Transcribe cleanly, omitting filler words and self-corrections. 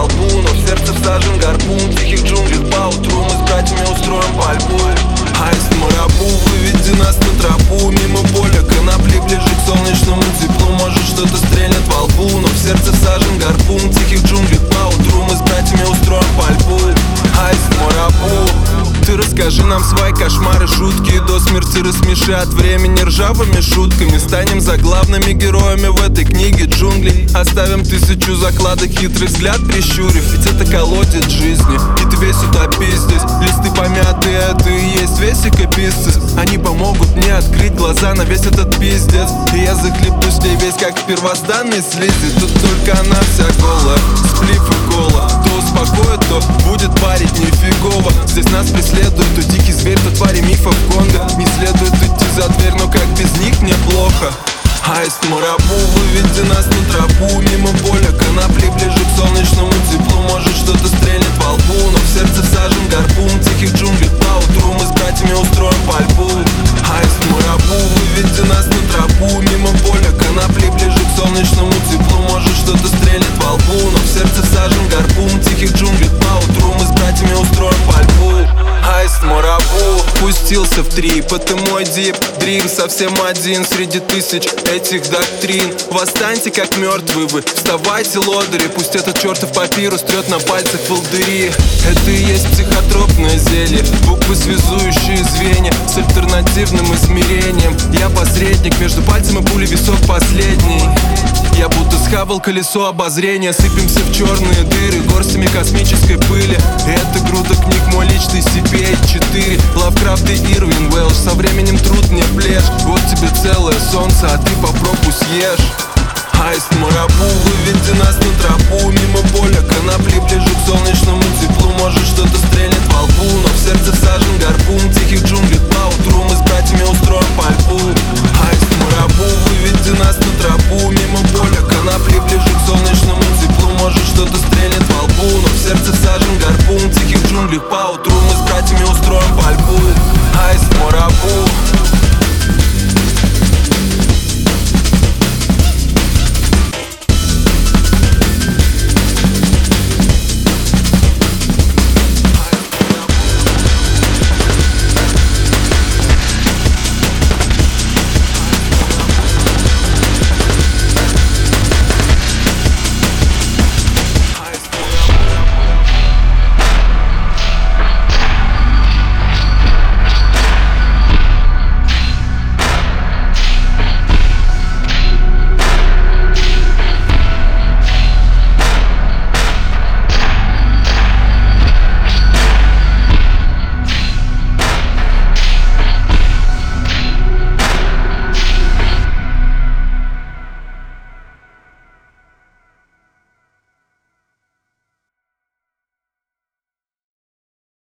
лбу, но в сердце всажен гарпун. В тихих джунглях поутру мы с братьями устроим пальбу. Аист Марабу, выведи нас на тропу. Мимо поля конопли, ближе к солнечному теплу. Может что-то стрельнет во лбу, но в сердце всажен гарпун. В тихих джунглях поутру мы с братьями устроим пальбу. Аист Марабу, ты расскажи нам свои кошмары, шутки, и до смерти рассмеши от времени ржавыми шутками. Станем заглавными героями в этой книге джунглей. Оставим 1000 закладок, хитрый взгляд прищурив. Ведь это колодец жизни, и ты весь утопись здесь. Листы помятые, это и есть весь экописцис. Они помогут мне открыть глаза на весь этот пиздец. И я захлебнусь в ней весь, как в первозданной слизи. Тут только она вся голая, сплив и кола. То успокоит, то будет парить нифигово. Здесь нас преследует то дикий зверь, то твари мифов Конго. Не следует идти за дверь, но как без них мне плохо. Аист Марабу, выведи нас на тропу. Мимо поля конопли, ближе к солнечному теплу. Может что-то стрельнет во лбу, но в сердце всажен гарпун. В тихих джунглях поутру мы с братьями устроим пальбу. Аист Марабу, выведи нас на тропу. Мимо поля конопли, ближе к солнечному теплу. Может что-то стрельнет во лбу, но в сердце всажен гарпун. В тихих джунглях поутру мы с братьями устроим пальбу. Аист Марабу пустился в трип, это мой дип дрим. Совсем один среди тысяч этих доктрин. Восстаньте, как мертвые вы, вставайте, лодыри. Пусть этот чертов папирус трет на пальцах волдыри. Это и есть психотропное зелье, буквы, связующие звенья с альтернативным измерением. Я посредник между пальцем и пулей, висок последний. Я будто схавал колесо обозрения. Сыпемся в черные дыры горстями космической пыли. Это груда книг, мой личный CP4. Лавкрафт и Ирвин Уэлш, со временем труд мне плешь. Вот тебе целое солнце, а ты попробуй съешь. Аист Марабу, выведи нас на тропу. Мимо поля